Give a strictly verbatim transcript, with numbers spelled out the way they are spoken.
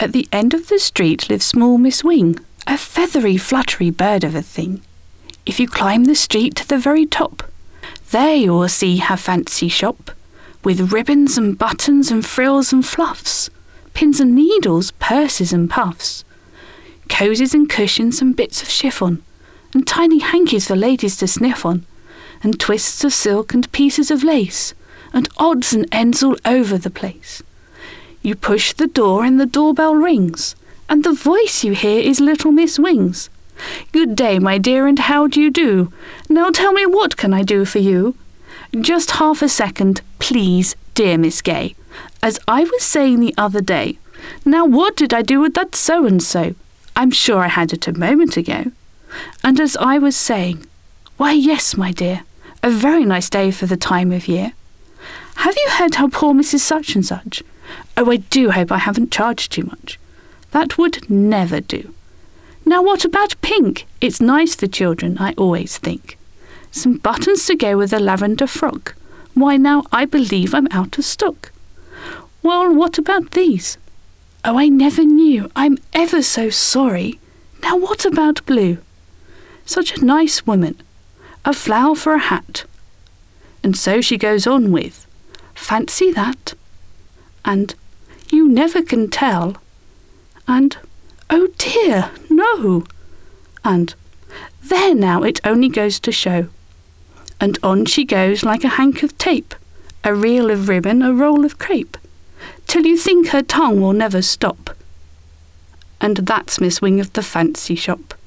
At the end of the street lives small Miss Wing, a feathery, fluttery bird of a thing. If you climb the street to the very top, there you'll see her fancy shop, with ribbons and buttons and frills and fluffs, pins and needles, purses and puffs, cosies and cushions and bits of chiffon, and tiny hankies for ladies to sniff on, and twists of silk and pieces of lace, and odds and ends all over the place. You push the door and the doorbell rings, and the voice you hear is little Miss Wing's. "Good day, my dear, and how do you do? Now tell me, what can I do for you?" "Just half a second, please, dear Miss Gay. As I was saying the other day, now what did I do with that so-and-so? I'm sure I had it a moment ago. And as I was saying, why yes, my dear, a very nice day for the time of year. Have you heard how poor Missus Such-and-Such? Oh, I do hope I haven't charged too much. That would never do. Now what about pink? It's nice for children, I always think. Some buttons to go with a lavender frock. Why now, I believe I'm out of stock. Well, what about these? Oh, I never knew. I'm ever so sorry. Now what about blue? Such a nice woman. A flower for a hat." And so she goes on with, "Fancy that," and "You never can tell," and "Oh dear, no," and "There now, it only goes to show." And on she goes like a hank of tape, a reel of ribbon, a roll of crape, till you think her tongue will never stop. And that's Miss Wing of the Fancy Shop.